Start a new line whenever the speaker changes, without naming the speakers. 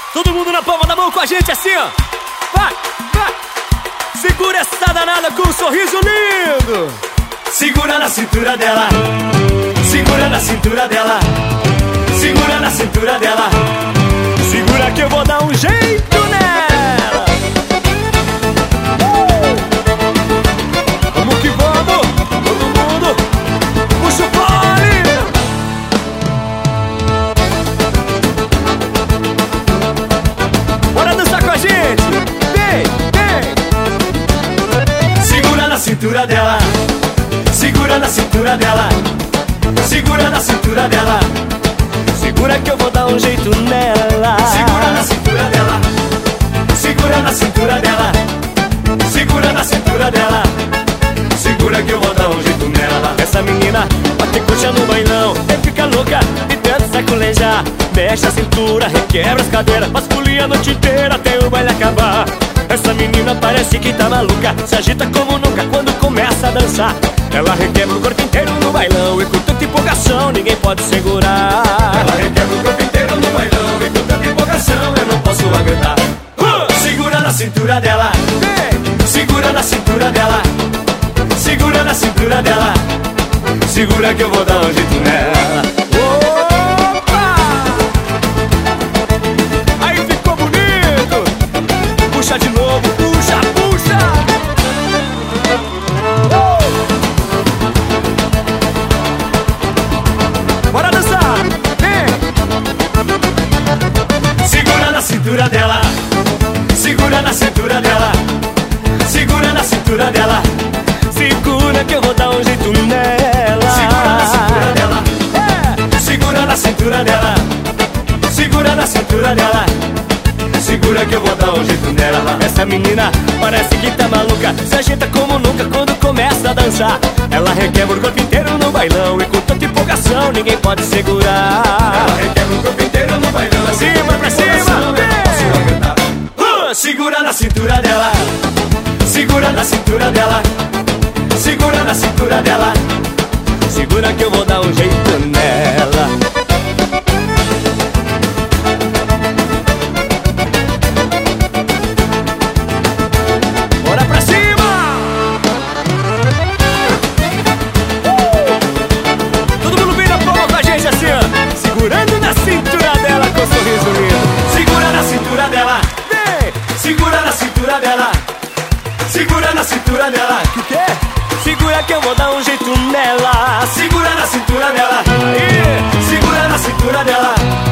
Todo mundo na palma da mão com a gente assim, ó. Vai, vai. Segura essa danada com um sorriso lindo.
Segura na cintura dela. Segura na cintura dela. Segura na cintura dela.
Segura que eu vou dar um jeito nela. Vamos que vamos. Todo mundo puxa o fole. Bora dançar com a gente. Vem, vem.
Segura na cintura dela. Segura na cintura dela. Segura na cintura dela.
Segura que eu vou dar um jeito nela.
Segura na cintura dela. Segura na cintura dela. Segura na cintura dela. Segura que eu vou dar um jeito nela.
Essa menina bate coxa no bailão e fica louca e tenta sacolejar. Mexe a cintura, requebra as cadeiras, vasculha a noite inteira até o baile acabar. Essa menina parece que tá maluca, se agita como nunca quando começa a dançar. Ela requebra o corpo inteiro no bailão e com tanta empolgação ninguém pode segurar.
Ela requebra o corpo inteiro no bailão e com tanta empolgação eu não posso aguentar. Segura na cintura dela. Segura na cintura dela. Segura na cintura dela. Segura que eu vou dar um jeito nela.
Opa! Aí ficou bonito. Puxa de novo, puxa, puxa. Bora dançar.
Segura na cintura dela. Segura na cintura dela. Segura na cintura dela.
Segura que eu vou dar um jeito nela.
Segura na cintura dela. Segura na cintura dela. Segura na cintura dela. Segura que eu vou dar um jeito nela.
Essa menina parece que tá maluca, se agita como nunca quando começa a dançar. Ela requebra o corpo inteiro no bailão e com tanta empolgação ninguém pode segurar.
Ela requebra o corpo inteiro no bailão.
Pra cima, pra cima.
Segura na cintura dela. Segura na cintura dela. Segura na cintura dela.
Segura que eu vou dar um jeito nela. Bora pra cima! Todo mundo vem na palma com a gente assim, ó. Segurando na cintura dela com um sorriso lindo.
Segura na cintura dela.
Vem!
Segura na cintura dela. Segura na cintura dela.
O quê? Segura que eu vou dar um jeito nela.
Segura na cintura dela.
Aí!
Segura na cintura dela.